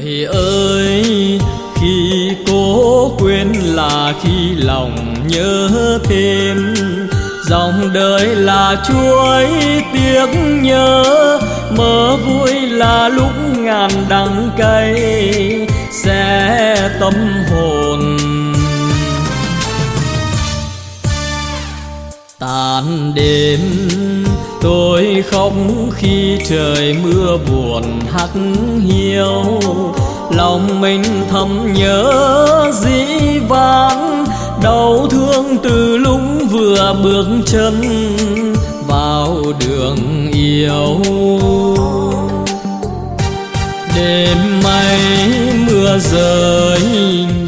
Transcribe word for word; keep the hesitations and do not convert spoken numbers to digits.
Người ơi, khi cố quên là khi lòng nhớ thêm. Dòng đời là chuối tiếc nhớ, mơ vui là lúc ngàn đắng cay sẽ tâm hồn. Tàn đêm tôi khóc khi trời mưa buồn hắt hiu, lòng mình thầm nhớ dĩ vãng, đau thương từ lúc vừa bước chân vào đường yêu. Đêm mây mưa rơi